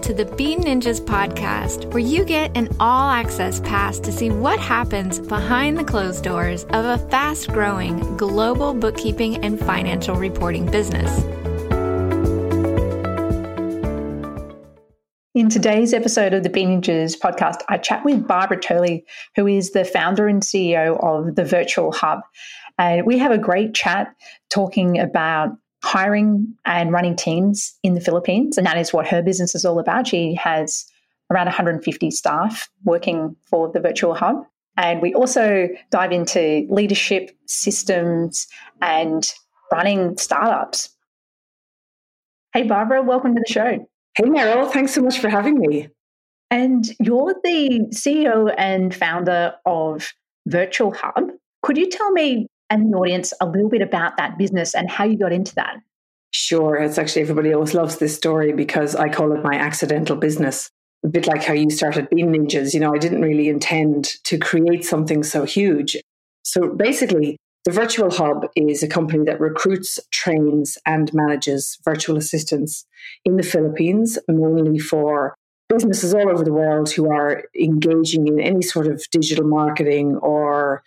to the Bean Ninjas podcast, where you get an all-access pass to see what happens behind the closed doors of a fast-growing global bookkeeping and financial reporting business. In today's episode of the Bean Ninjas podcast, I chat with Barbara Turley, who is the founder and CEO of the Virtual Hub. And we have a great chat talking about hiring and running teams in the Philippines. And that is what her business is all about. She has around 150 staff working for the Virtual Hub. And we also dive into leadership, systems, and running startups. Hey, Barbara, welcome to the show. Hey, Meryl, thanks so much for having me. And you're the CEO and founder of Virtual Hub. Could you tell me and the audience a little bit about that business and how you got into that? Sure. It's actually, everybody always loves this story because I call it my accidental business. A bit like how you started Bean Ninjas. You know, I didn't really intend to create something so huge. So basically, the Virtual Hub is a company that recruits, trains, and manages virtual assistants in the Philippines, mainly for businesses all over the world who are engaging in any sort of digital marketing or,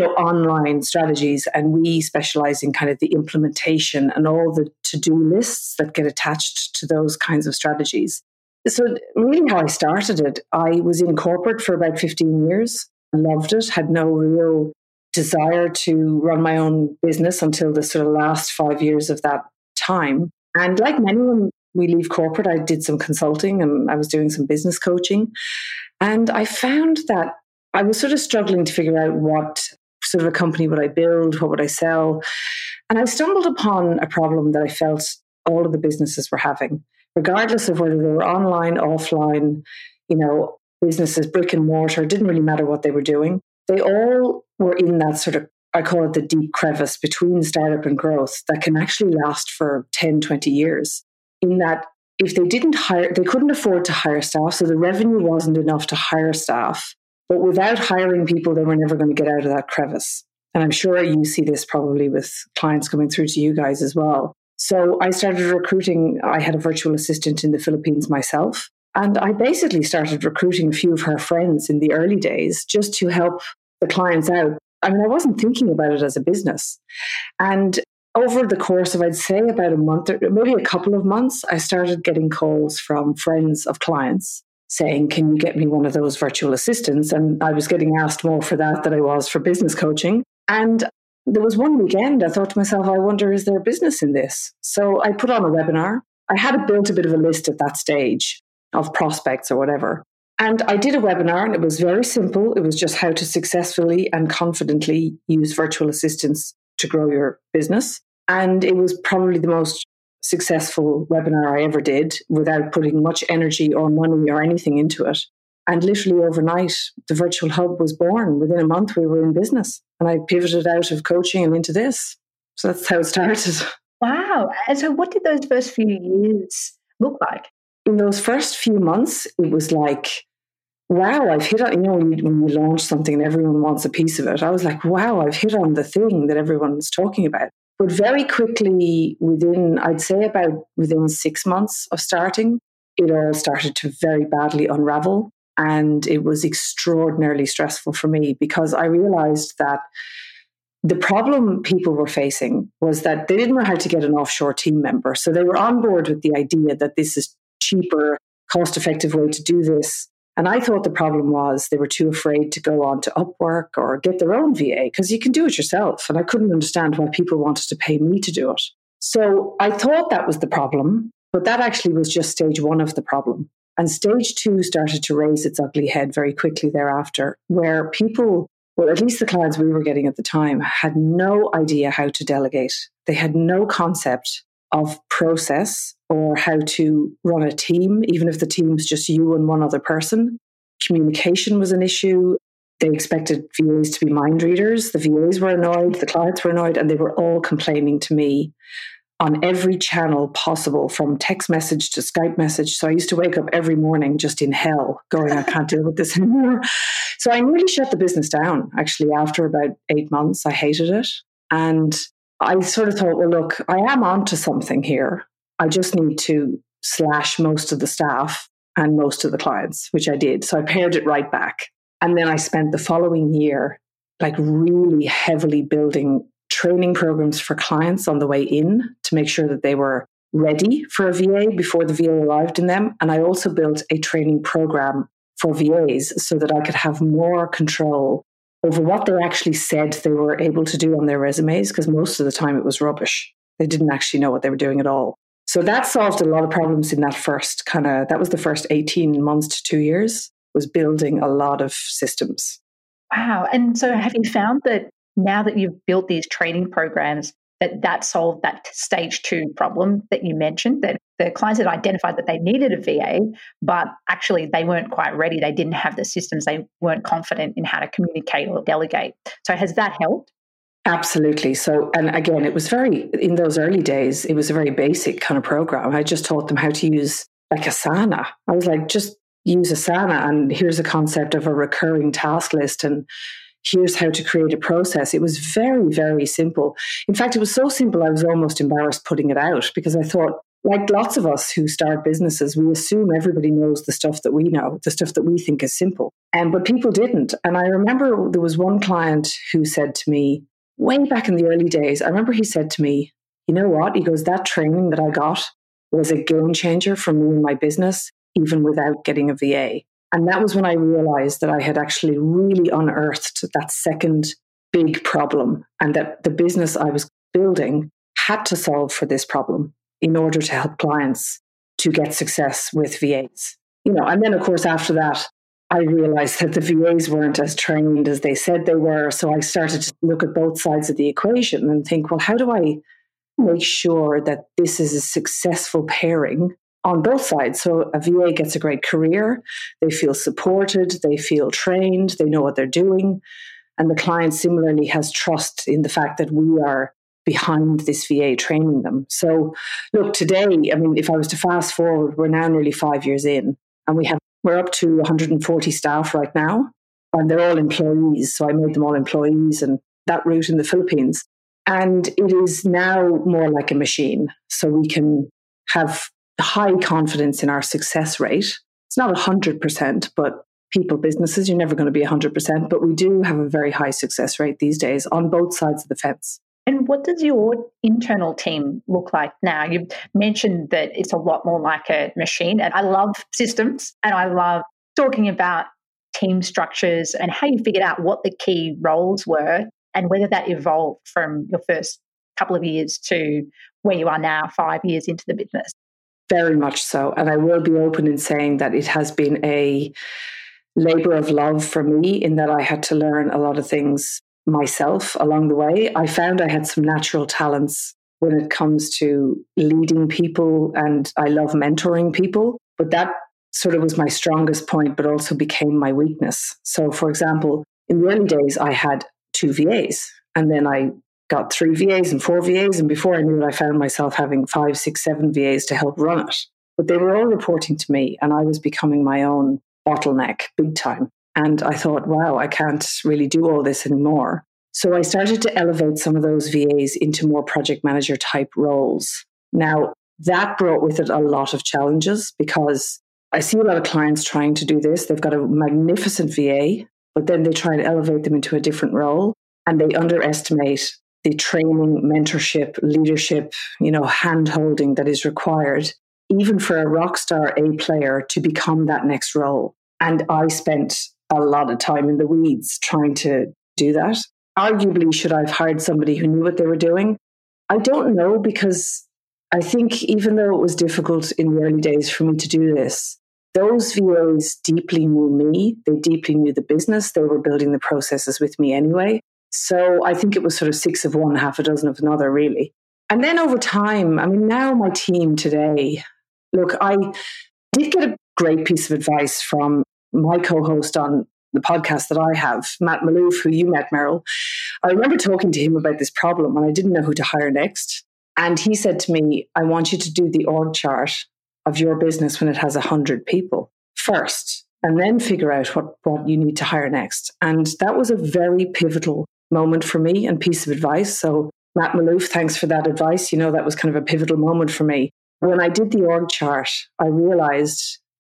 online strategies. And we specialize in kind of the implementation and all the to-do lists that get attached to those kinds of strategies. So really how I started it, I was in corporate for about 15 years, loved it, had no real desire to run my own business until the sort of last 5 years of that time. And like many when we leave corporate, I did some consulting and I was doing some business coaching. And I found that I was sort of struggling to figure out what sort of a company would I build, what would I sell. And I stumbled upon a problem that I felt all of the businesses were having, regardless of whether they were online, offline, businesses, brick and mortar, it didn't really matter what they were doing. They all were in that sort of, I call it the deep crevice between startup and growth that can actually last for 10, 20 years. In that if they didn't hire, they couldn't afford to hire staff. So the revenue wasn't enough to hire staff. But without hiring people, they were never going to get out of that crevice. And I'm sure you see this probably with clients coming through to you guys as well. So I started recruiting. I had a virtual assistant in the Philippines myself. And I basically started recruiting a few of her friends in the early days just to help the clients out. I mean, I wasn't thinking about it as a business. And over the course of, I'd say about a month or maybe a couple of months, I started getting calls from friends of clients saying, can you get me one of those virtual assistants? And I was getting asked more for that than I was for business coaching. And there was one weekend, I thought to myself, I wonder, is there a business in this? So I put on a webinar. I had built a bit of a list at that stage of prospects or whatever. And I did a webinar and it was very simple. It was just how to successfully and confidently use virtual assistants to grow your business. And it was probably the most successful webinar I ever did without putting much energy or money or anything into it. And literally overnight, the Virtual Hub was born. Within a month, we were in business. And I pivoted out of coaching and into this. So that's how it started. Wow. And so what did those first few years look like? In those first few months, it was like, wow, I've hit on, when you launch something and everyone wants a piece of it, I was like, wow, I've hit on the thing that everyone's talking about. But very quickly, within 6 months of starting, it all started to very badly unravel. And it was extraordinarily stressful for me because I realized that the problem people were facing was that they didn't know how to get an offshore team member. So they were on board with the idea that this is cheaper, cost-effective way to do this. And I thought the problem was they were too afraid to go on to Upwork or get their own VA because you can do it yourself. And I couldn't understand why people wanted to pay me to do it. So I thought that was the problem, but that actually was just stage one of the problem. And stage two started to raise its ugly head very quickly thereafter, where people, well, at least the clients we were getting at the time, had no idea how to delegate. They had no concept of process or how to run a team, even if the team's just you and one other person. Communication was an issue. They expected VAs to be mind readers. The VAs were annoyed, the clients were annoyed, and they were all complaining to me on every channel possible, from text message to Skype message. So I used to wake up every morning just in hell going, I can't deal with this anymore. So I nearly shut the business down. Actually, after about 8 months, I hated it. And I sort of thought, well, look, I am onto something here. I just need to slash most of the staff and most of the clients, which I did. So I pared it right back. And then I spent the following year like really heavily building training programs for clients on the way in to make sure that they were ready for a VA before the VA arrived in them. And I also built a training program for VAs so that I could have more control over what they actually said they were able to do on their resumes, because most of the time it was rubbish. They didn't actually know what they were doing at all. So that solved a lot of problems in that was the first 18 months to 2 years, was building a lot of systems. Wow. And so have you found that now that you've built these training programs, that solved that stage 2 problem that you mentioned, that the clients had identified that they needed a VA, but actually they weren't quite ready. They didn't have the systems. They weren't confident in how to communicate or delegate. So has that helped? Absolutely. So, and again, in those early days, it was a very basic kind of program. I just taught them how to use like Asana. I was like, just use Asana, and here's a concept of a recurring task list, and here's how to create a process. It was very, very simple. In fact, it was so simple, I was almost embarrassed putting it out, because I thought, like lots of us who start businesses, we assume everybody knows the stuff that we know, the stuff that we think is simple. But people didn't. And I remember there was one client who said to me, way back in the early days, I remember he said to me, you know what? He goes, that training that I got was a game changer for me and my business, even without getting a VA. And that was when I realized that I had actually really unearthed that second big problem, and that the business I was building had to solve for this problem in order to help clients to get success with VAs. And then of course after that, I realized that the VAs weren't as trained as they said they were. So I started to look at both sides of the equation and think, well, how do I make sure that this is a successful pairing on both sides? So a VA gets a great career, they feel supported, they feel trained, they know what they're doing. And the client similarly has trust in the fact that we are behind this VA training them. So look, today, if I was to fast forward, we're now nearly 5 years in, and we're up to 140 staff right now, and they're all employees. So I made them all employees, and that route in the Philippines. And it is now more like a machine. So we can have high confidence in our success rate. It's not 100%, but businesses, you're never going to be 100%, but we do have a very high success rate these days on both sides of the fence. And what does your internal team look like now? You've mentioned that it's a lot more like a machine, and I love systems, and I love talking about team structures and how you figured out what the key roles were and whether that evolved from your first couple of years to where you are now, 5 years into the business. Very much so. And I will be open in saying that it has been a labor of love for me, in that I had to learn a lot of things myself along the way. I found I had some natural talents when it comes to leading people, and I love mentoring people, but that sort of was my strongest point, but also became my weakness. So for example, in the early days, I had 2 VAs, and then I got 3 VAs and 4 VAs. And before I knew it, I found myself having 5, 6, 7 VAs to help run it. But they were all reporting to me, and I was becoming my own bottleneck big time. And I thought, wow, I can't really do all this anymore. So I started to elevate some of those VAs into more project manager type roles. Now, that brought with it a lot of challenges, because I see a lot of clients trying to do this. They've got a magnificent VA, but then they try and elevate them into a different role, and they underestimate the training, mentorship, leadership, hand-holding that is required, even for a rock star A player to become that next role. And I spent a lot of time in the weeds trying to do that. Arguably, should I have hired somebody who knew what they were doing? I don't know, because I think even though it was difficult in the early days for me to do this, those VAs deeply knew me. They deeply knew the business. They were building the processes with me anyway. So I think it was sort of 6 of one, half a dozen of another, really. And then over time, now my team today, look, I did get a great piece of advice from my co-host on the podcast that I have, Matt Malouf, who you met, Meryl. I remember talking to him about this problem, and I didn't know who to hire next. And he said to me, I want you to do the org chart of your business when it has 100 people first, and then figure out what you need to hire next. And that was a very pivotal moment for me and piece of advice. So Matt Malouf, thanks for that advice. That was kind of a pivotal moment for me. When I did the org chart, I realized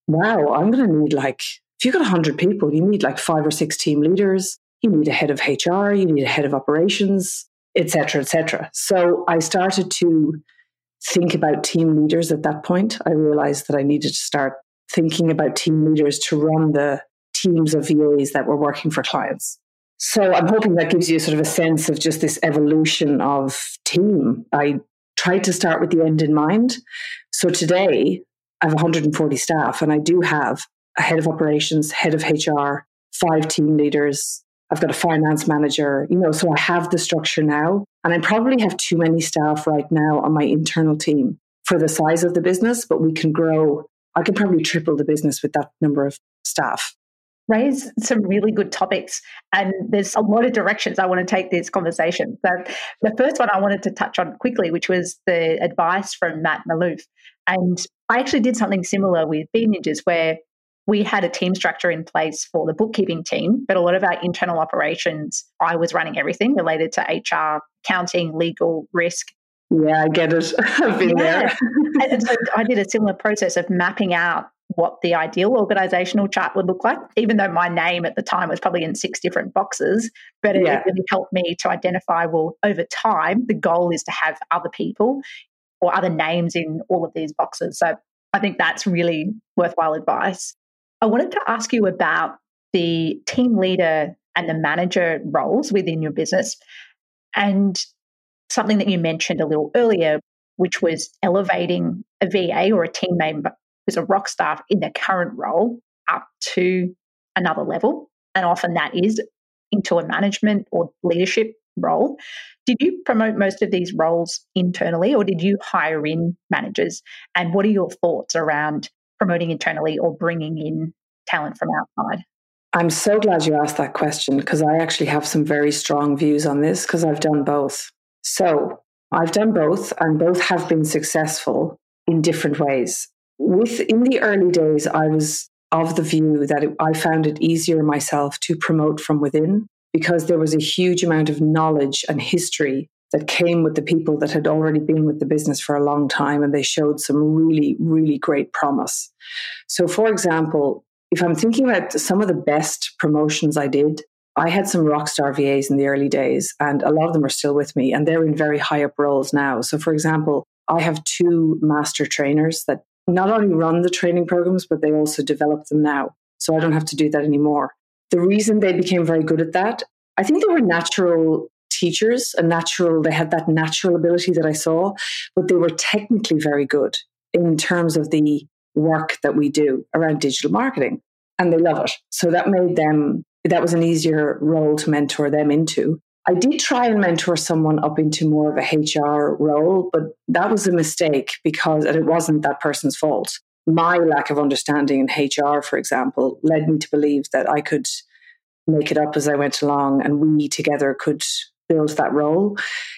wow, I'm going to need if you've got 100 people, you need 5 or 6 team leaders, you need a head of HR, you need a head of operations, et cetera, et cetera. So I started to think about team leaders at that point. I realized that I needed to start thinking about team leaders to run the teams of VAs that were working for clients. So I'm hoping that gives you sort of a sense of just this evolution of team. I tried to start with the end in mind. So today I have 140 staff, and I do have a head of operations, head of HR, 5 team leaders. I've got a finance manager, so I have the structure now. And I probably have too many staff right now on my internal team for the size of the business, but we can grow. I could probably triple the business with that number of staff. Raise some really good topics, and there's a lot of directions I want to take this conversation. So the first one I wanted to touch on quickly, which was the advice from Matt Maloof. And I actually did something similar with Bean Ninjas, where we had a team structure in place for the bookkeeping team, but a lot of our internal operations, I was running everything related to HR, accounting, legal, risk. Yeah, I get it. I've been there. And so I did a similar process of mapping out what the ideal organizational chart would look like, even though my name at the time was probably in 6 different boxes. But it really helped me to identify, well, over time, the goal is to have other people or other names in all of these boxes. So I think that's really worthwhile advice. I wanted to ask you about the team leader and the manager roles within your business, and something that you mentioned a little earlier, which was elevating a VA or a team member who's a rock star in their current role up to another level. And often that is into a management or leadership role. Did you promote most of these roles internally, or did you hire in managers? And what are your thoughts around promoting internally or bringing in talent from outside? I'm so glad you asked that question, because I actually have some very strong views on this, because I've done both. So I've done both, and both have been successful in different ways. In the early days, I was of the view that I found it easier myself to promote from within, because there was a huge amount of knowledge and history that came with the people that had already been with the business for a long time, and they showed some really, really great promise. So, for example, if I'm thinking about some of the best promotions I did, I had some rockstar VAs in the early days, and a lot of them are still with me, and they're in very high up roles now. So, for example, I have 2 master trainers that not only run the training programs, but they also develop them now. So I don't have to do that anymore. The reason they became very good at that, I think they were natural teachers, they had that natural ability that I saw, but they were technically very good in terms of the work that we do around digital marketing, and they love it. So that was an easier role to mentor them into. I did try and mentor someone up into more of a HR role, but that was a mistake, and it wasn't that person's fault. My lack of understanding in HR, for example, led me to believe that I could make it up as I went along, and we together could build that role.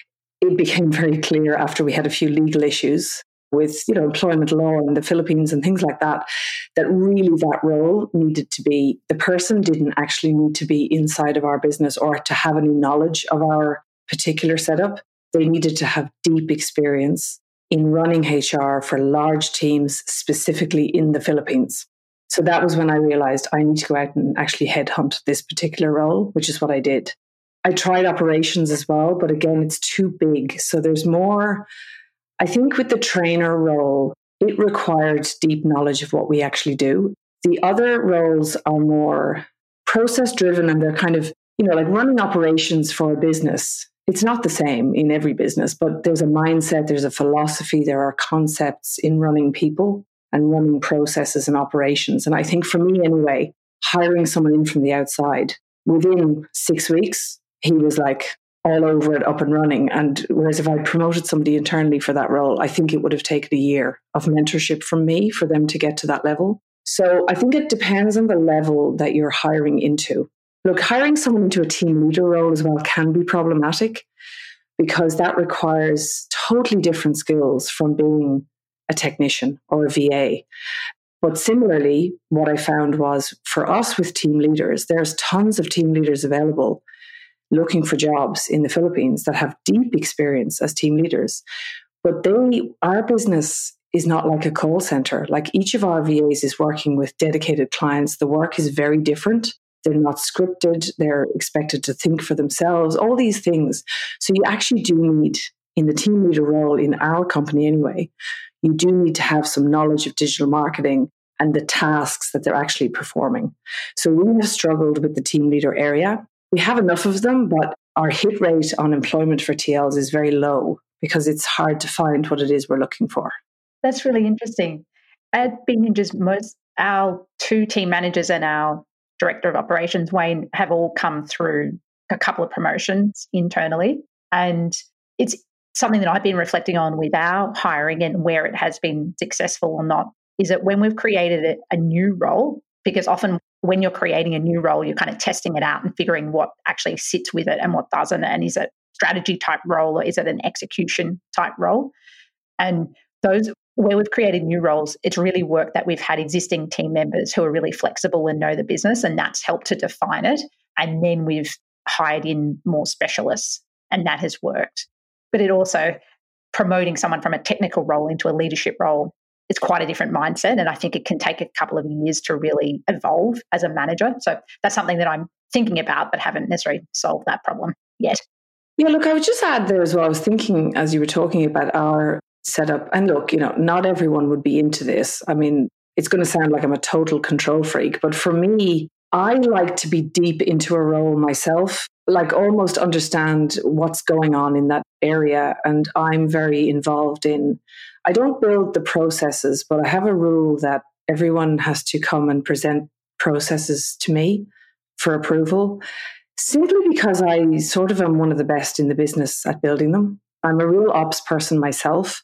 It became very clear after we had a few legal issues with employment law in the Philippines and things like that, that really that role needed to be, the person didn't actually need to be inside of our business or to have any knowledge of our particular setup. They needed to have deep experience in running HR for large teams, specifically in the Philippines. So that was when I realized I need to go out and actually headhunt this particular role, which is what I did. I tried operations as well, but again, it's too big. So there's more. I think with the trainer role, it required deep knowledge of what we actually do. The other roles are more process driven, and they're kind of, like running operations for a business. It's not the same in every business, but there's a mindset, there's a philosophy, there are concepts in running people and running processes and operations. And I think for me anyway, hiring someone in from the outside, within 6 weeks, he was like all over it, up and running. And whereas if I promoted somebody internally for that role, I think it would have taken a year of mentorship from me for them to get to that level. So I think it depends on the level that you're hiring into. Look, hiring someone into a team leader role as well can be problematic, because that requires totally different skills from being a technician or a VA. But similarly, what I found was for us with team leaders, there's tons of team leaders available looking for jobs in the Philippines that have deep experience as team leaders. But our business is not like a call center. Like each of our VAs is working with dedicated clients. The work is very different. They're not scripted. They're expected to think for themselves, all these things. So you actually do need, in the team leader role, in our company anyway, you do need to have some knowledge of digital marketing and the tasks that they're actually performing. So we have struggled with the team leader area. We have enough of them, but our hit rate on employment for TLs is very low because it's hard to find what it is we're looking for. That's really interesting. At B Ninjas, our 2 team managers and our director of operations, Wayne, have all come through a couple of promotions internally. And it's something that I've been reflecting on with our hiring and where it has been successful or not, is that when we've created a new role, because often when you're creating a new role, you're kind of testing it out and figuring what actually sits with it and what doesn't. And is it strategy type role or is it an execution type role? And those where we've created new roles, it's really worked that we've had existing team members who are really flexible and know the business, and that's helped to define it. And then we've hired in more specialists, and that has worked. But it also, promoting someone from a technical role into a leadership role, it's quite a different mindset. And I think it can take a couple of years to really evolve as a manager. So that's something that I'm thinking about, but haven't necessarily solved that problem yet. Yeah, look, I would just add there as well. I was thinking as you were talking about our setup, and look, not everyone would be into this. I mean, it's going to sound like I'm a total control freak, but for me, I like to be deep into a role myself, like almost understand what's going on in that area. And I'm very involved I don't build the processes, but I have a rule that everyone has to come and present processes to me for approval, simply because I sort of am one of the best in the business at building them. I'm a real ops person myself.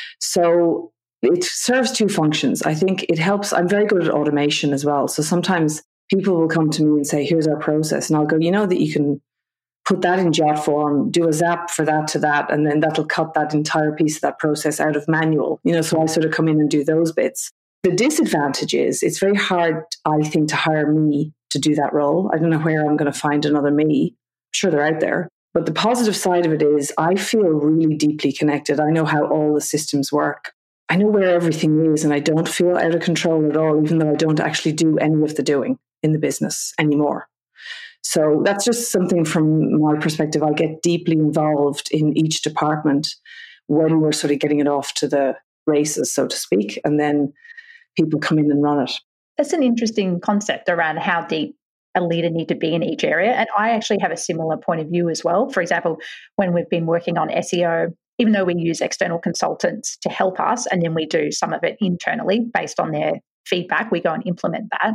So it serves 2 functions. I think it helps. I'm very good at automation as well. So sometimes people will come to me and say, here's our process. And I'll go, that you can put that in Jot form, do a zap for that to that, and then that'll cut that entire piece of that process out of manual. So I sort of come in and do those bits. The disadvantage is it's very hard, I think, to hire me to do that role. I don't know where I'm going to find another me. I'm sure they're out there. But the positive side of it is I feel really deeply connected. I know how all the systems work. I know where everything is, and I don't feel out of control at all, even though I don't actually do any of the doing in the business anymore. So that's just something from my perspective. I get deeply involved in each department when we're sort of getting it off to the races, so to speak, and then people come in and run it. That's an interesting concept around how deep a leader need to be in each area. And I actually have a similar point of view as well. For example, when we've been working on SEO, even though we use external consultants to help us, and then we do some of it internally based on their feedback, we go and implement that.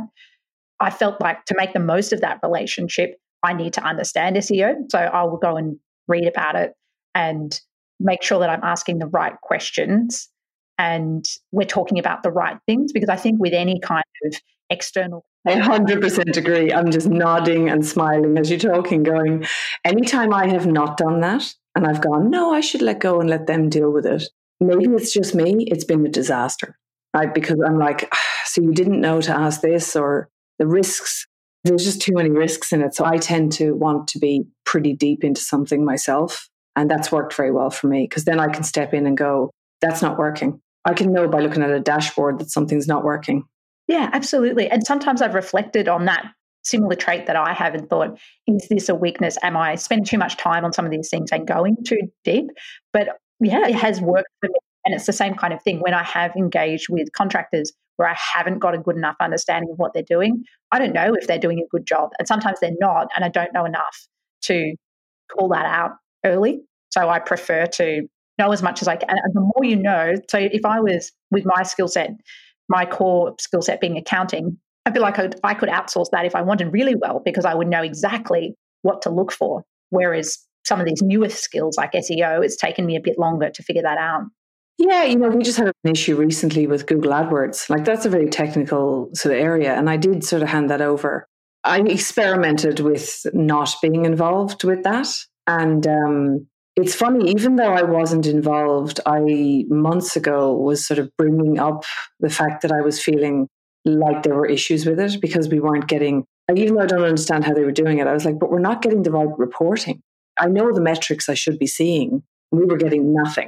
I felt like to make the most of that relationship, I need to understand SEO. So I will go and read about it and make sure that I'm asking the right questions and we're talking about the right things, because I think with any kind of external... I 100% agree. I'm just nodding and smiling as you're talking, going, anytime I have not done that and I've gone, no, I should let go and let them deal with it. Maybe it's just me. It's been a disaster, right? Because I'm like, so you didn't know to ask this, or the risks, there's just too many risks in it. So I tend to want to be pretty deep into something myself. And that's worked very well for me, because then I can step in and go, that's not working. I can know by looking at a dashboard that something's not working. Yeah, absolutely. And sometimes I've reflected on that similar trait that I have and thought, is this a weakness? Am I spending too much time on some of these things and going too deep? But yeah, it has worked for me. And it's the same kind of thing when I have engaged with contractors where I haven't got a good enough understanding of what they're doing. I don't know if they're doing a good job. And sometimes they're not, and I don't know enough to call that out early. So I prefer to know as much as I can. And the more you know, so if I was with my skill set, my core skill set being accounting, I feel like I could outsource that if I wanted really well, because I would know exactly what to look for. Whereas some of these newer skills like SEO, it's taken me a bit longer to figure that out. Yeah, we just had an issue recently with Google AdWords. Like, that's a very technical sort of area. And I did sort of hand that over. I experimented with not being involved with that. And it's funny, even though I wasn't involved, I months ago was sort of bringing up the fact that I was feeling like there were issues with it because we weren't getting, even though I don't understand how they were doing it, I was like, but we're not getting the right reporting. I know the metrics I should be seeing. We were getting nothing.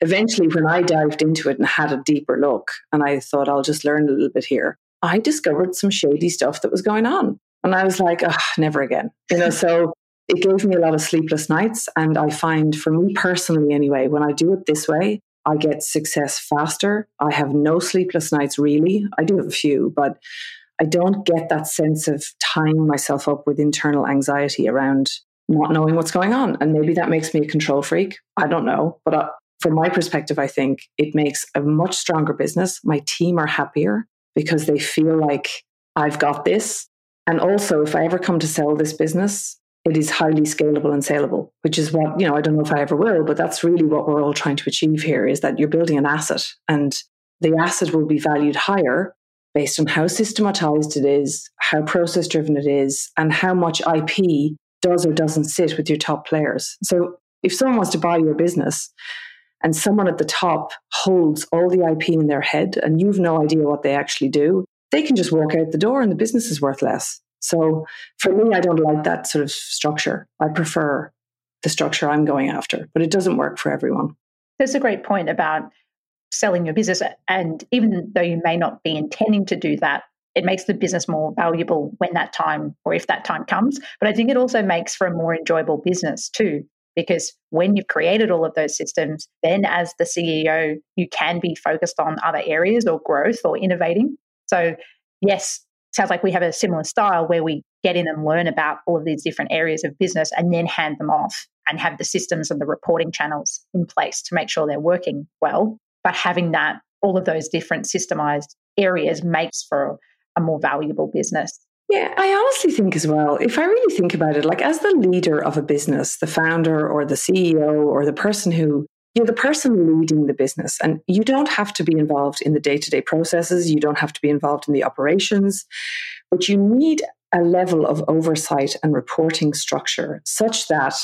eventually, when I dived into it and had a deeper look, and I thought, I'll just learn a little bit here, I discovered some shady stuff that was going on. And I was like, never again. So it gave me a lot of sleepless nights. And I find, for me personally anyway, when I do it this way, I get success faster. I have no sleepless nights, really. I do have a few, but I don't get that sense of tying myself up with internal anxiety around not knowing what's going on. And maybe that makes me a control freak. I don't know. But from my perspective, I think it makes a much stronger business. My team are happier because they feel like I've got this. And also, if I ever come to sell this business, it is highly scalable and saleable, which is what, I don't know if I ever will, but that's really what we're all trying to achieve here, is that you're building an asset, and the asset will be valued higher based on how systematized it is, how process driven it is, and how much IP does or doesn't sit with your top players. So if someone wants to buy your business and someone at the top holds all the IP in their head and you've no idea what they actually do, they can just walk out the door and the business is worth less. So for me, I don't like that sort of structure. I prefer the structure I'm going after, but it doesn't work for everyone. That's a great point about selling your business. And even though you may not be intending to do that, it makes the business more valuable when that time, or if that time comes. But I think it also makes for a more enjoyable business too, because when you've created all of those systems, then as the CEO, you can be focused on other areas or growth or innovating. So yes, sounds like we have a similar style where we get in and learn about all of these different areas of business and then hand them off and have the systems and the reporting channels in place to make sure they're working well. But having that, all of those different systemized areas makes for a more valuable business. Yeah, I honestly think as well, if I really think about it, like as the leader of a business, the founder or the CEO or the person who, you're the person leading the business, and you don't have to be involved in the day-to-day processes. You don't have to be involved in the operations, but you need a level of oversight and reporting structure such that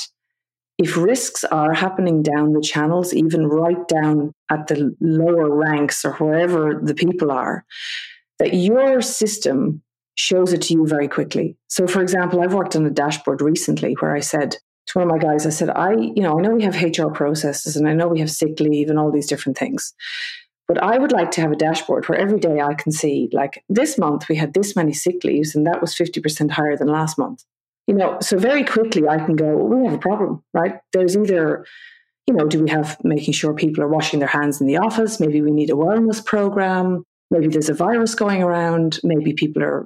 if risks are happening down the channels, even right down at the lower ranks or wherever the people are, that your system shows it to you very quickly. So for example, I've worked on a dashboard recently where I said to one of my guys, I said, I know we have HR processes and I know we have sick leave and all these different things, but I would like to have a dashboard where every day I can see, like, this month we had this many sick leaves and that was 50% higher than last month. So very quickly I can go, we have a problem, right? There's either, do we have making sure people are washing their hands in the office? Maybe we need a wellness program. Maybe there's a virus going around. Maybe people are,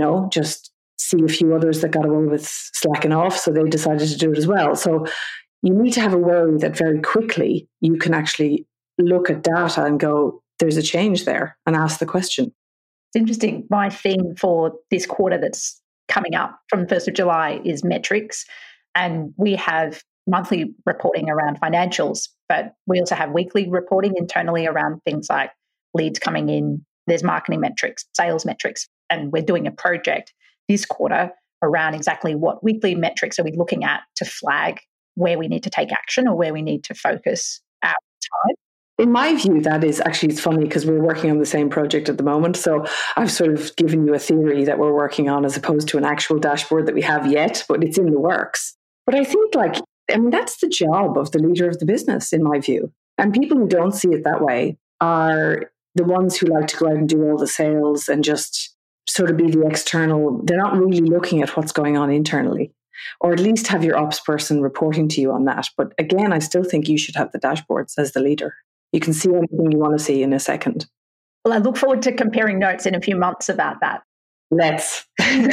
just see a few others that got away with slacking off, so they decided to do it as well. So you need to have a way that very quickly you can actually look at data and go, there's a change there, and ask the question. It's interesting. My theme for this quarter that's coming up from the 1st of July is metrics. And we have monthly reporting around financials, but we also have weekly reporting internally around things like leads coming in. There's marketing metrics, sales metrics, and we're doing a project this quarter around exactly what weekly metrics are we looking at to flag where we need to take action or where we need to focus our time. In my view, that is actually, it's funny because we're working on the same project at the moment. So I've sort of given you a theory that we're working on as opposed to an actual dashboard that we have yet, but it's in the works. But I think that's the job of the leader of the business, in my view. And people who don't see it that way are the ones who like to go out and do all the sales and just sort of be the external. They're not really looking at what's going on internally, or at least have your ops person reporting to you on that. But again, I still think you should have the dashboards as the leader. You can see anything you want to see in a second. Well, I look forward to comparing notes in a few months about that. Let's.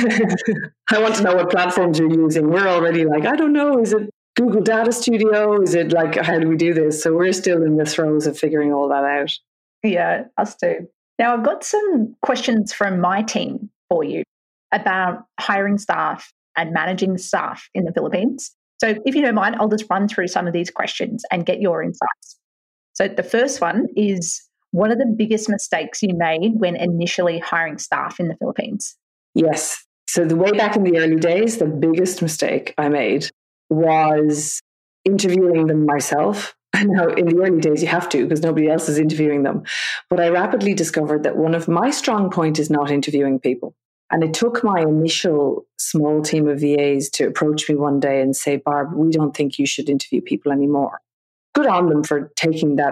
I want to know what platforms you're using. We're already like, I don't know, is it Google Data Studio? Is it like, how do we do this? So we're still in the throes of figuring all that out. Yeah, us too. Now, I've got some questions from my team for you about hiring staff and managing staff in the Philippines. So if you don't mind, I'll just run through some of these questions and get your insights. So the first one is, what are the biggest mistakes you made when initially hiring staff in the Philippines? Yes. So the way back in the early days, the biggest mistake I made was interviewing them myself. And now in the early days, you have to because nobody else is interviewing them. But I rapidly discovered that one of my strong points is not interviewing people. And it took my initial small team of VAs to approach me one day and say, Barb, we don't think you should interview people anymore. Good on them for taking that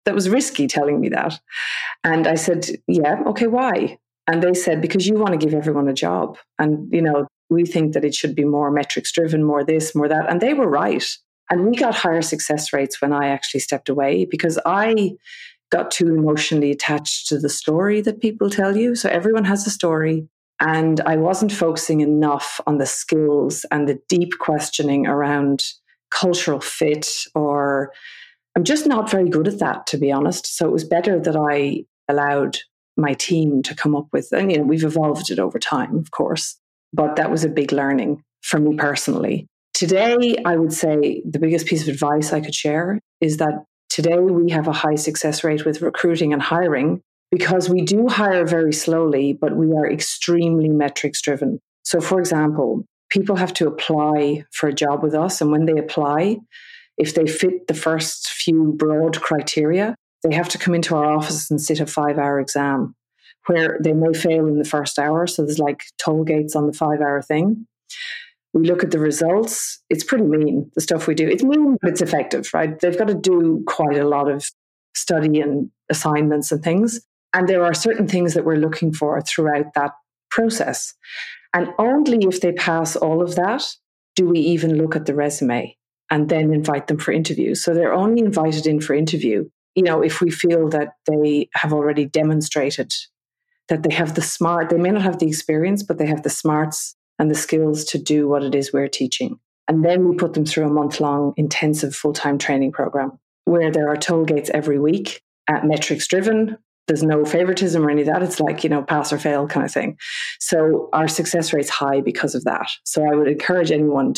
that was risky telling me that. And I said, yeah, okay, why? And they said, because you want to give everyone a job. And, we think that it should be more metrics driven, more this, more that. And they were right. And we got higher success rates when I actually stepped away because I got too emotionally attached to the story that people tell you. So everyone has a story. And I wasn't focusing enough on the skills and the deep questioning around cultural fit, or I'm just not very good at that, to be honest. So it was better that I allowed my team to come up with, and we've evolved it over time, of course, but that was a big learning for me personally. Today, I would say the biggest piece of advice I could share is that today we have a high success rate with recruiting and hiring because we do hire very slowly, but we are extremely metrics driven. So for example, people have to apply for a job with us. And when they apply, if they fit the first few broad criteria, they have to come into our office and sit a 5-hour exam where they may fail in the first hour. So there's like toll gates on the 5-hour thing. We look at the results. It's pretty mean, the stuff we do. It's mean, but it's effective, right? They've got to do quite a lot of study and assignments and things. And there are certain things that we're looking for throughout that process. And only if they pass all of that do we even look at the resume and then invite them for interviews. So they're only invited in for interview, if we feel that they have already demonstrated that they have they may not have the experience, but they have the smarts and the skills to do what it is we're teaching. And then we put them through a month-long intensive full-time training program where there are toll gates every week, metrics driven. There's no favoritism or any of that. It's like, pass or fail kind of thing. So our success rate's high because of that. So I would encourage anyone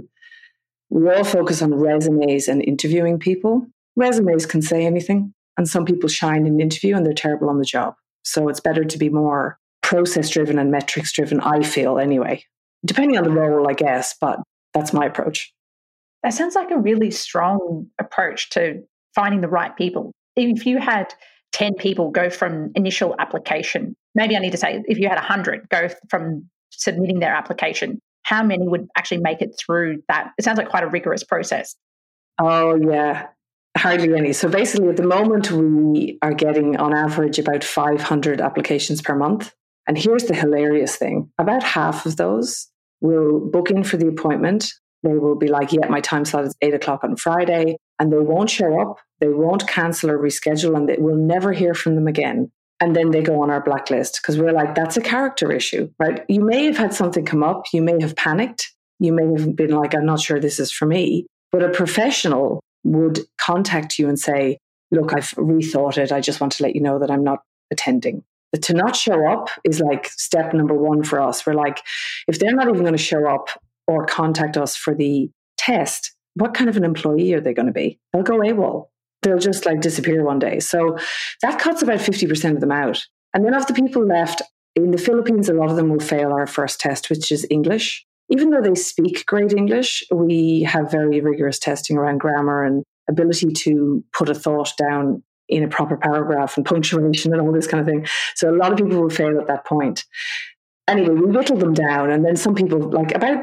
we all focus on resumes and interviewing people. Resumes can say anything, and some people shine in an interview and they're terrible on the job. So it's better to be more process driven and metrics driven, I feel anyway, depending on the role, I guess, but that's my approach. That sounds like a really strong approach to finding the right people. If you had 10 people go from initial application, maybe I need to say, if you had 100 go from submitting their application, how many would actually make it through that? It sounds like quite a rigorous process. Oh, yeah. Hardly any. So basically, at the moment, we are getting on average about 500 applications per month. And here's the hilarious thing. About half of those will book in for the appointment. They will be like, yeah, my time slot is 8:00 on Friday. And they won't show up. They won't cancel or reschedule. And we'll never hear from them again. And then they go on our blacklist because we're like, that's a character issue, right? You may have had something come up. You may have panicked. You may have been like, I'm not sure this is for me. But a professional would contact you and say, look, I've rethought it. I just want to let you know that I'm not attending. But to not show up is like step number one for us. We're like, if they're not even going to show up or contact us for the test, what kind of an employee are they going to be? They'll go AWOL. They'll just like disappear one day. So that cuts about 50% of them out. And then of the people left in the Philippines, a lot of them will fail our first test, which is English. Even though they speak great English, we have very rigorous testing around grammar and ability to put a thought down in a proper paragraph and punctuation and all this kind of thing. So a lot of people will fail at that point. Anyway, we whittle them down. And then some people, like about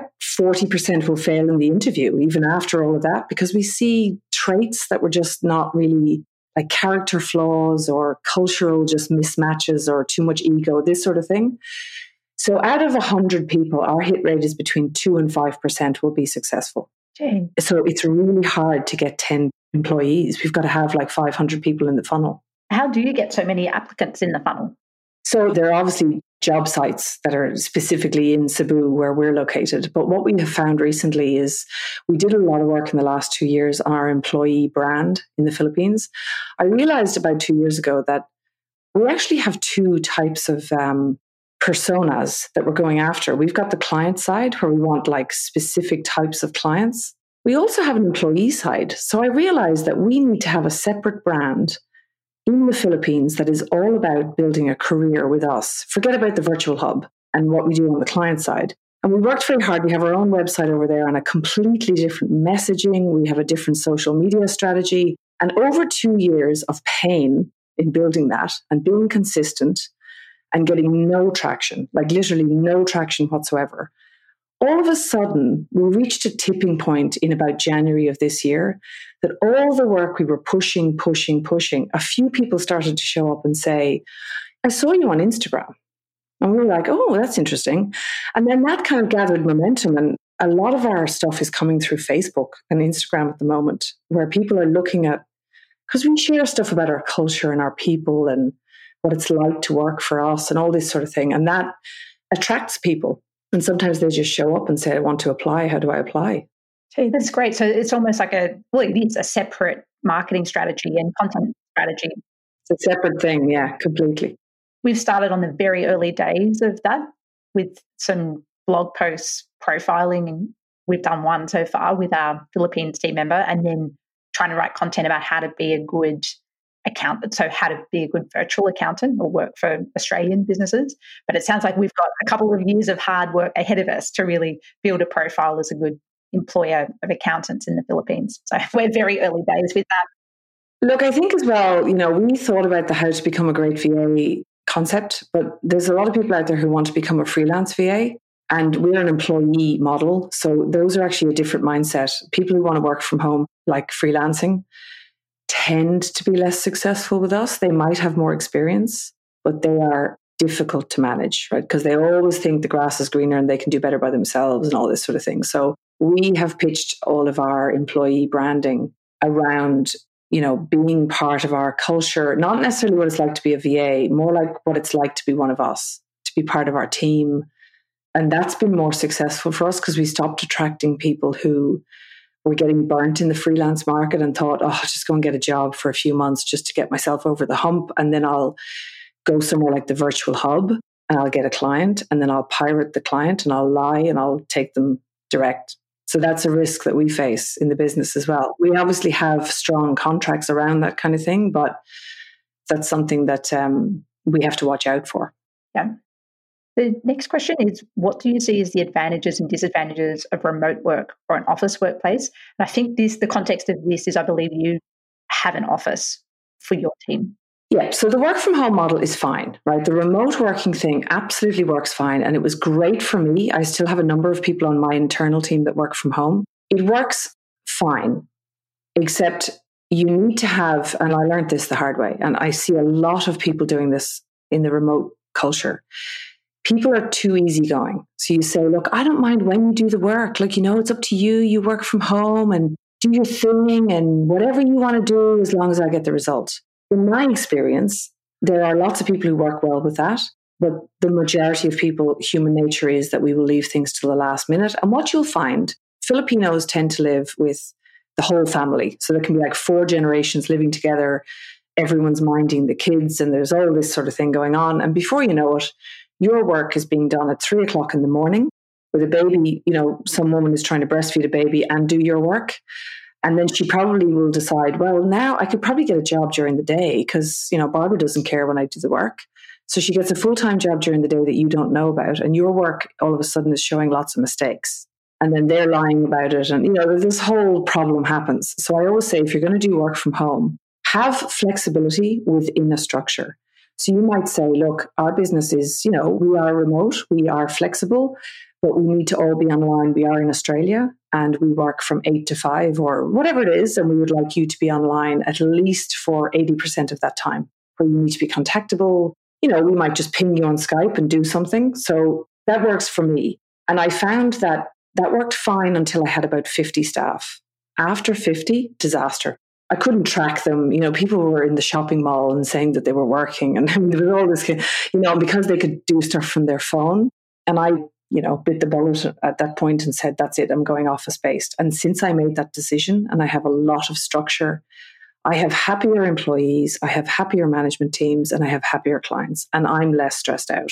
40% will fail in the interview, even after all of that, because we see traits that were just not really like character flaws or cultural just mismatches or too much ego, this sort of thing. So out of 100 people, our hit rate is between 2 and 5% will be successful. Jane. So it's really hard to get 10 employees. We've got to have like 500 people in the funnel. How do you get so many applicants in the funnel? So there are obviously job sites that are specifically in Cebu where we're located. But what we have found recently is we did a lot of work in the last 2 years on our employee brand in the Philippines. I realized about 2 years ago that we actually have two types of personas that we're going after. We've got the client side where we want like specific types of clients. We also have an employee side. So I realized that we need to have a separate brand in the Philippines that is all about building a career with us. Forget about the virtual hub and what we do on the client side. And we worked very hard. We have our own website over there and a completely different messaging. We have a different social media strategy. And over 2 years of pain in building that and being consistent and getting no traction, like literally no traction whatsoever. all of a sudden, we reached a tipping point in about January of this year that all the work we were pushing, a few people started to show up and say, I saw you on Instagram. And we were like, oh, that's interesting. And then that kind of gathered momentum. And a lot of our stuff is coming through Facebook and Instagram at the moment, where people are looking at, because we share stuff about our culture and our people and what it's like to work for us and all this sort of thing. And that attracts people. And sometimes they just show up and say, I want to apply. How do I apply? Gee, that's great. So it's almost like it is a separate marketing strategy and content strategy. It's a separate thing. Yeah, completely. We've started on the very early days of that with some blog posts profiling, and we've done one so far with our Philippines team member, and then trying to write content about how to be a good accountant, so how to be a good virtual accountant or work for Australian businesses. But it sounds like we've got a couple of years of hard work ahead of us to really build a profile as a good employer of accountants in the Philippines. So we're very early days with that. Look, I think as well, we thought about the how to become a great VA concept, but there's a lot of people out there who want to become a freelance VA, and we're an employee model. So those are actually a different mindset. People who want to work from home, like freelancing, tend to be less successful with us. They might have more experience, but they are difficult to manage, right? Because they always think the grass is greener and they can do better by themselves and all this sort of thing. So we have pitched all of our employee branding around, being part of our culture, not necessarily what it's like to be a VA, more like what it's like to be one of us, to be part of our team. And that's been more successful for us because we stopped attracting people who were getting burnt in the freelance market and thought, I'll just go and get a job for a few months just to get myself over the hump. And then I'll go somewhere like the Virtual Hub and I'll get a client, and then I'll pirate the client and I'll lie and I'll take them direct. So that's a risk that we face in the business as well. We obviously have strong contracts around that kind of thing, but that's something that we have to watch out for. Yeah. The next question is, what do you see as the advantages and disadvantages of remote work or an office workplace? And I think the context of this is, I believe you have an office for your team. Yeah, so the work from home model is fine, right? The remote working thing absolutely works fine. And it was great for me. I still have a number of people on my internal team that work from home. It works fine, except you need to have, and I learned this the hard way, and I see a lot of people doing this in the remote culture. People are too easygoing. So you say, look, I don't mind when you do the work. It's up to you. You work from home and do your thing and whatever you want to do as long as I get the result. In my experience, there are lots of people who work well with that, but the majority of people, human nature is that we will leave things till the last minute. And what you'll find, Filipinos tend to live with the whole family. So there can be like 4 generations living together. Everyone's minding the kids and there's all this sort of thing going on. And before you know it, your work is being done at 3 o'clock in the morning with a baby. Some woman is trying to breastfeed a baby and do your work. And then she probably will decide, well, now I could probably get a job during the day because, Barbara doesn't care when I do the work. So she gets a full-time job during the day that you don't know about. And your work all of a sudden is showing lots of mistakes. And then they're lying about it. And, this whole problem happens. So I always say, if you're going to do work from home, have flexibility within a structure. So you might say, look, our business is, we are remote, we are flexible, but we need to all be online. We are in Australia and we work from 8 to 5 or whatever it is. And we would like you to be online at least for 80% of that time, where you need to be contactable. We might just ping you on Skype and do something. So that works for me. And I found that worked fine until I had about 50 staff. After 50, disaster. I couldn't track them. People were in the shopping mall and saying that they were working, and there was all this, because they could do stuff from their phone. And I, bit the bullet at that point and said, that's it, I'm going office-based. And since I made that decision and I have a lot of structure, I have happier employees, I have happier management teams, and I have happier clients, and I'm less stressed out.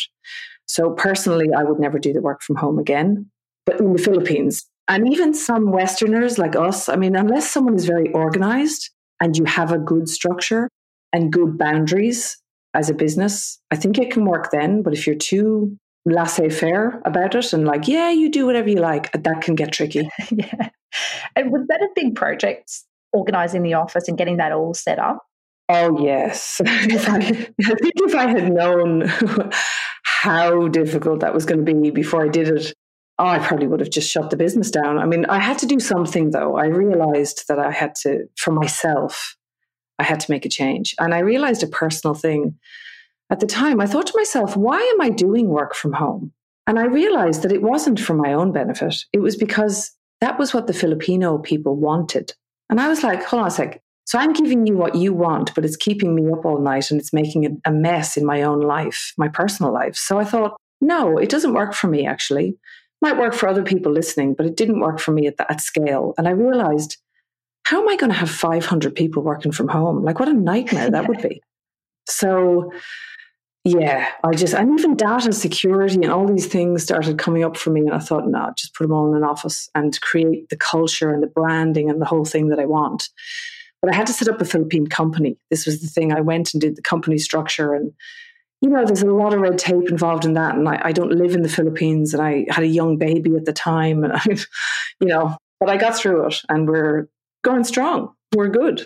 So personally, I would never do the work from home again, but in the Philippines. And even some Westerners like us, unless someone is very organized and you have a good structure and good boundaries as a business, I think it can work then. But if you're too laissez-faire about it and like, yeah, you do whatever you like, that can get tricky. Yeah. And was that a big project, organizing the office and getting that all set up? Oh, yes. I think if I had known how difficult that was going to be before I did it, I probably would have just shut the business down. I mean, I had to do something though. I realized that I had to, for myself, I had to make a change. And I realized a personal thing. At the time, I thought to myself, why am I doing work from home? And I realized that it wasn't for my own benefit. It was because that was what the Filipino people wanted. And I was like, hold on a sec. So I'm giving you what you want, but it's keeping me up all night and it's making a mess in my own life, my personal life. So I thought, no, it doesn't work for me, actually. It might work for other people listening, but it didn't work for me at scale. And I realized, how am I going to have 500 people working from home? Like, what a nightmare that would be. So, yeah, and even data security and all these things started coming up for me. And I thought, no, just put them all in an office and create the culture and the branding and the whole thing that I want. But I had to set up a Philippine company. This was the thing. I went and did the company structure. And, there's a lot of red tape involved in that. And I don't live in the Philippines. And I had a young baby at the time. And, but I got through it and we're going strong. We're good.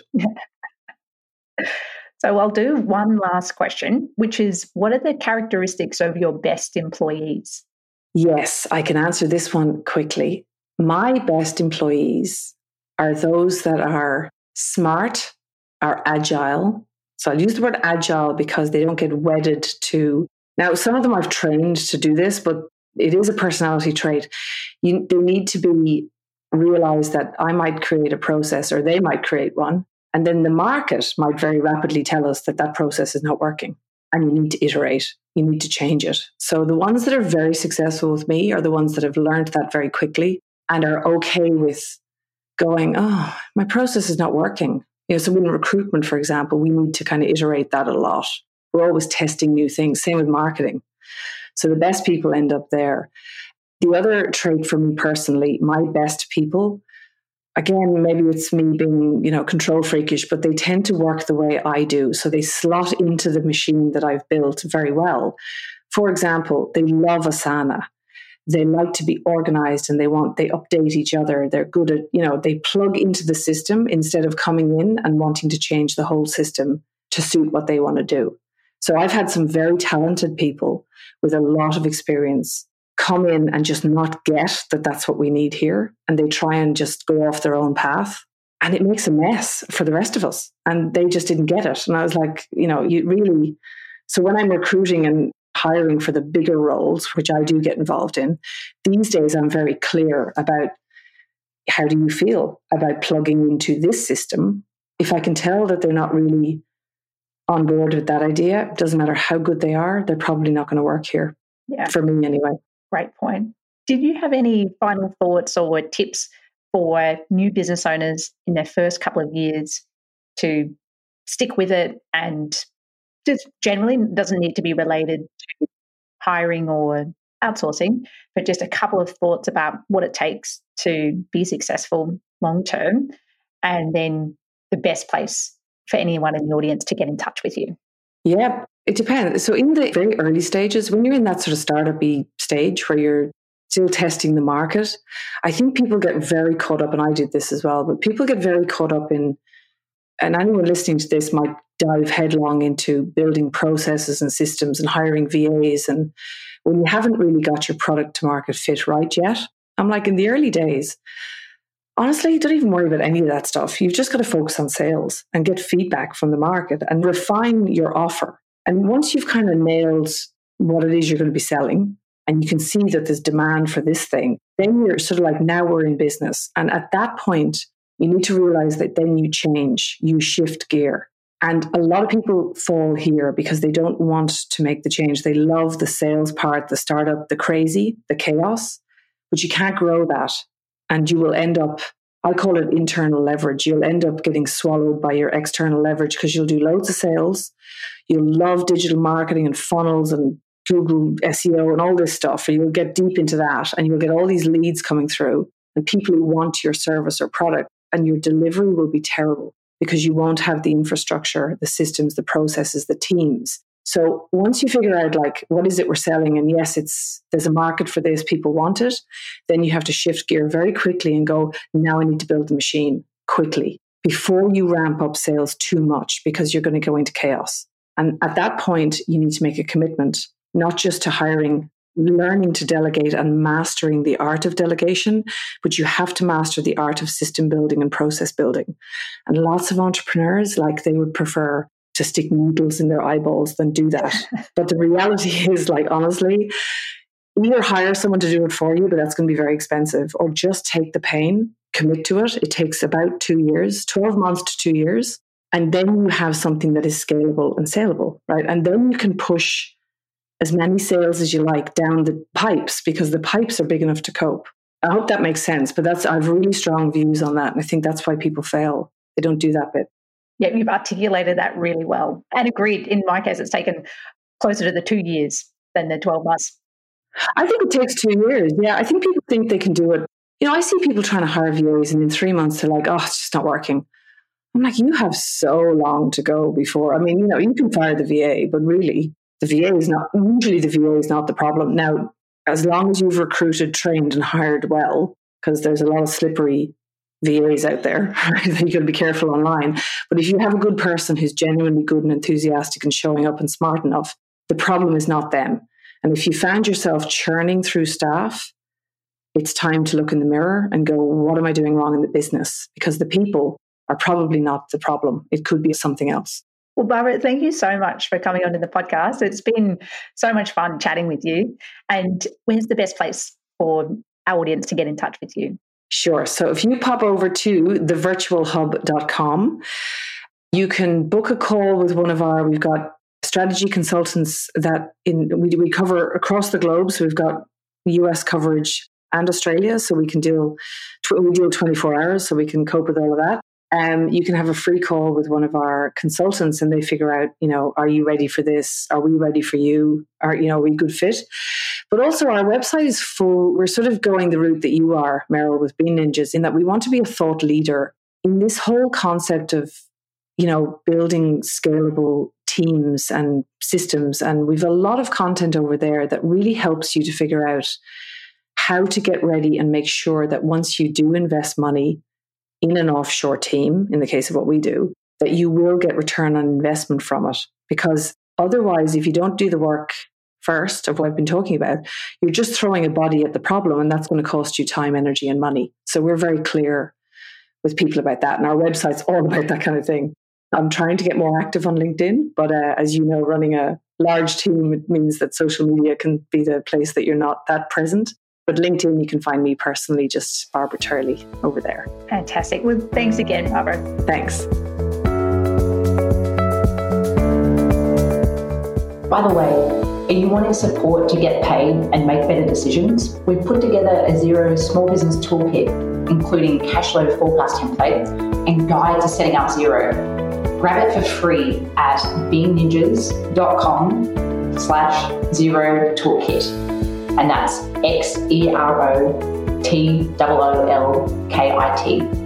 So I'll do one last question, which is, what are the characteristics of your best employees? Yes, I can answer this one quickly. My best employees are those that are smart, are agile. So I'll use the word agile because they don't get wedded to... Now, some of them I've trained to do this, but it is a personality trait. They need to realize that I might create a process or they might create one. And then the market might very rapidly tell us that process is not working and you need to iterate. You need to change it. So the ones that are very successful with me are the ones that have learned that very quickly and are okay with going, oh, my process is not working. So in recruitment, for example, we need to kind of iterate that a lot. We're always testing new things. Same with marketing. So the best people end up there. The other trait for me personally, my best people, again, maybe it's me being, control freakish, but they tend to work the way I do. So they slot into the machine that I've built very well. For example, they love Asana. They like to be organized and they update each other. They're good at, they plug into the system instead of coming in and wanting to change the whole system to suit what they want to do. So I've had some very talented people with a lot of experience come in and just not get that that's what we need here. And they try and just go off their own path. And it makes a mess for the rest of us. And they just didn't get it. And I was like, so when I'm recruiting and hiring for the bigger roles, which I do get involved in, these days I'm very clear about how do you feel about plugging into this system. If I can tell that they're not really on board with that idea, it doesn't matter how good they are, they're probably not going to work here. Yeah. For me anyway. Great point. Did you have any final thoughts or tips for new business owners in their first couple of years to stick with it, and just generally doesn't need to be related to hiring or outsourcing, but just a couple of thoughts about what it takes to be successful long term, and then the best place for anyone in the audience to get in touch with you? Yeah, it depends. So in the very early stages, when you're in that sort of startup-y stage where you're still testing the market, I think people get very caught up, and I did this as well, but people get very caught up in, and anyone listening to this might dive headlong into building processes and systems and hiring VAs. And when you haven't really got your product to market fit right yet, I'm like, in the early days, honestly, don't even worry about any of that stuff. You've just got to focus on sales and get feedback from the market and refine your offer. And once you've kind of nailed what it is you're going to be selling, and you can see that there's demand for this thing, then you're sort of like, now we're in business. And at that point, you need to realize that then you change, you shift gear. And a lot of people fall here because they don't want to make the change. They love the sales part, the startup, the crazy, the chaos, but you can't grow that. And you will end up, I call it internal leverage. You'll end up getting swallowed by your external leverage because you'll do loads of sales. You'll love digital marketing and funnels and Google SEO and all this stuff. And you'll get deep into that and you'll get all these leads coming through and people who want your service or product, and your delivery will be terrible because you won't have the infrastructure, the systems, the processes, the teams. So once you figure out like, what is it we're selling? And yes, there's a market for this, people want it. Then you have to shift gear very quickly and go, now I need to build the machine quickly before you ramp up sales too much, because you're going to go into chaos. And at that point, you need to make a commitment, not just to hiring learning to delegate and mastering the art of delegation, but you have to master the art of system building and process building. And lots of entrepreneurs, like, they would prefer to stick needles in their eyeballs than do that. But the reality is, like, honestly, either hire someone to do it for you, but that's going to be very expensive, or just take the pain, commit to it. It takes about 2 years, 12 months to 2 years. And then you have something that is scalable and saleable, right? And then you can push as many sales as you like down the pipes, because the pipes are big enough to cope. I hope that makes sense, but I have really strong views on that. And I think that's why people fail. They don't do that bit. Yeah, you've articulated that really well. And agreed, in my case, it's taken closer to the 2 years than the 12 months. I think it takes 2 years. Yeah, I think people think they can do it. You know, I see people trying to hire VAs and in 3 months they're like, oh, it's just not working. I'm like, you have so long to go before. I mean, you know, you can fire the VA, but really the VA is not the problem. Now, as long as you've recruited, trained and hired well, because there's a lot of slippery VAs out there, right? You got to be careful online. But if you have a good person who's genuinely good and enthusiastic and showing up and smart enough, the problem is not them. And if you found yourself churning through staff, it's time to look in the mirror and go, what am I doing wrong in the business? Because the people are probably not the problem. It could be something else. Well, Barbara, thank you so much for coming onto the podcast. It's been so much fun chatting with you. And where's the best place for our audience to get in touch with you? Sure. So if you pop over to thevirtualhub.com, you can book a call with we've got strategy consultants that we cover across the globe. So we've got US coverage and Australia. So we deal 24 hours, so we can cope with all of that. You can have a free call with one of our consultants and they figure out, you know, are you ready for this? Are we ready for you? Are we a good fit? But also our website is full. We're sort of going the route that you are, Meryl, with Bean Ninjas, in that we want to be a thought leader in this whole concept of, you know, building scalable teams and systems. And we've a lot of content over there that really helps you to figure out how to get ready and make sure that once you do invest money in an offshore team, in the case of what we do, that you will get return on investment from it. Because otherwise, if you don't do the work first of what I've been talking about, you're just throwing a body at the problem, and that's going to cost you time, energy, and money. So we're very clear with people about that. And our website's all about that kind of thing. I'm trying to get more active on LinkedIn, but as you know, running a large team, it means that social media can be the place that you're not that present. But LinkedIn, you can find me personally, just Barbara Turley over there. Fantastic. Well, thanks again, Barbara. Thanks. By the way, are you wanting support to get paid and make better decisions? We've put together a Xero small business toolkit, including cash flow forecast template and guide to setting up Xero. Grab it for free at beanninjas.com/Xero toolkit. And that's XEROTOOLKIT.